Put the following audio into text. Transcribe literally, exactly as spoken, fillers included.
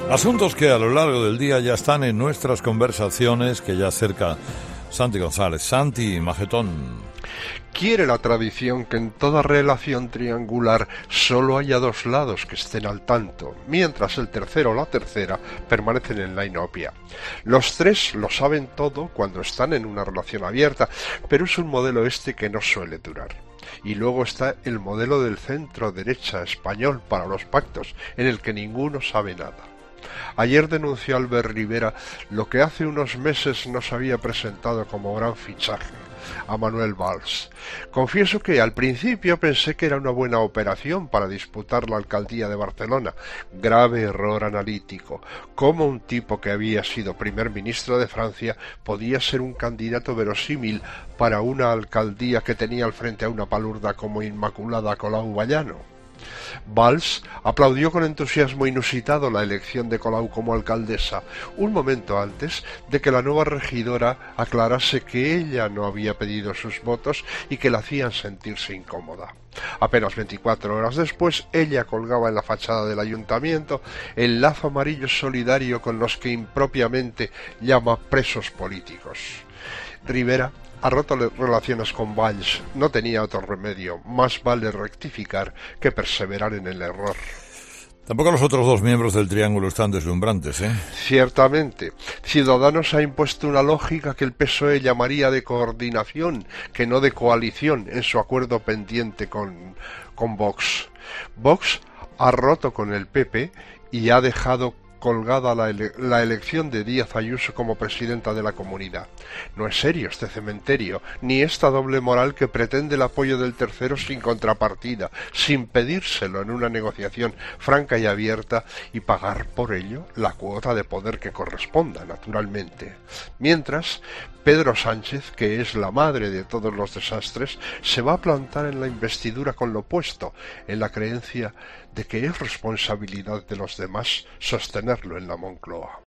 Asuntos que a lo largo del día ya están en nuestras conversaciones, que ya acerca Santi González. Santi, majetón. Quiere la tradición que en toda relación triangular solo haya dos lados que estén al tanto, mientras el tercero o la tercera permanecen en la inopia. Los tres lo saben todo cuando están en una relación abierta, pero es un modelo este que no suele durar. Y luego está el modelo del centro-derecha español para los pactos, en el que ninguno sabe nada. Ayer denunció Albert Rivera lo que hace unos meses nos había presentado como gran fichaje, a Manuel Valls. Confieso que al principio pensé que era una buena operación para disputar la alcaldía de Barcelona. Grave error analítico. ¿Cómo un tipo que había sido primer ministro de Francia podía ser un candidato verosímil para una alcaldía que tenía al frente a una palurda como Inmaculada Colau Vallano? Valls aplaudió con entusiasmo inusitado la elección de Colau como alcaldesa, un momento antes de que la nueva regidora aclarase que ella no había pedido sus votos y que la hacían sentirse incómoda. Apenas veinticuatro horas después, ella colgaba en la fachada del ayuntamiento el lazo amarillo solidario con los que impropiamente llama presos políticos. Rivera ha roto relaciones con Valls, no tenía otro remedio, más vale rectificar que perseverar en el error. Tampoco los otros dos miembros del triángulo están deslumbrantes, ¿eh? Ciertamente. Ciudadanos ha impuesto una lógica que el P S O E llamaría de coordinación, que no de coalición, en su acuerdo pendiente con, con Vox. Vox ha roto con el P P y ha dejado colgada la, ele la elección de Díaz Ayuso como presidenta de la comunidad. No es serio este cementerio, ni esta doble moral que pretende el apoyo del tercero sin contrapartida, sin pedírselo en una negociación franca y abierta y pagar por ello la cuota de poder que corresponda, naturalmente. Mientras, Pedro Sánchez, que es la madre de todos los desastres, se va a plantar en la investidura con lo opuesto, en la creencia de que es responsabilidad de los demás sostenerlo en la Moncloa.